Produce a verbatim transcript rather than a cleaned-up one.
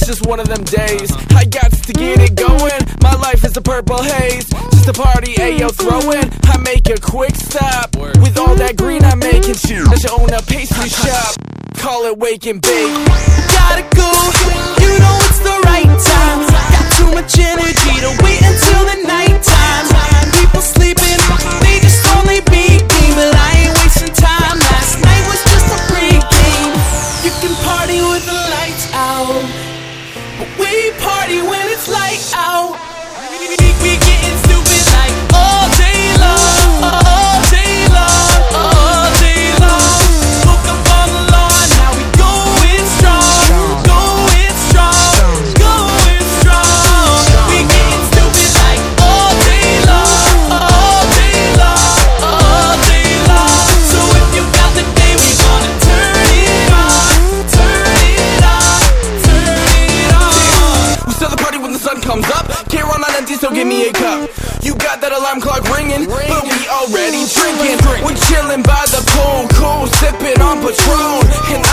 just one of them days. I got to get it going. My life is a purple haze. Just a party, ayo, throwing. I make a quick stop. With all that green I'm making shit. I should own a pastry shop. Call it wake and bake. Gotta go, you know it's the right time. Got too much energy to wait until the night time. People sleeping, they just only begin. But I ain't wasting time. Last night was just a pregame. You can party with the lights out, but we party when it's light out. We, we getting stupid like all day long, all day long, all day long. Woke up on the lawn, now we going strong, going strong, going strong. We getting stupid like all day long, all day long, all day long. So if you got the day, we gonna turn it on, turn it on, turn it on. We start the party when the sun comes up. Can't run on empty, so give me a cup. You got that alarm clock ringing, but we already drinking. We're chilling by the pool, cool, sipping on Patron. And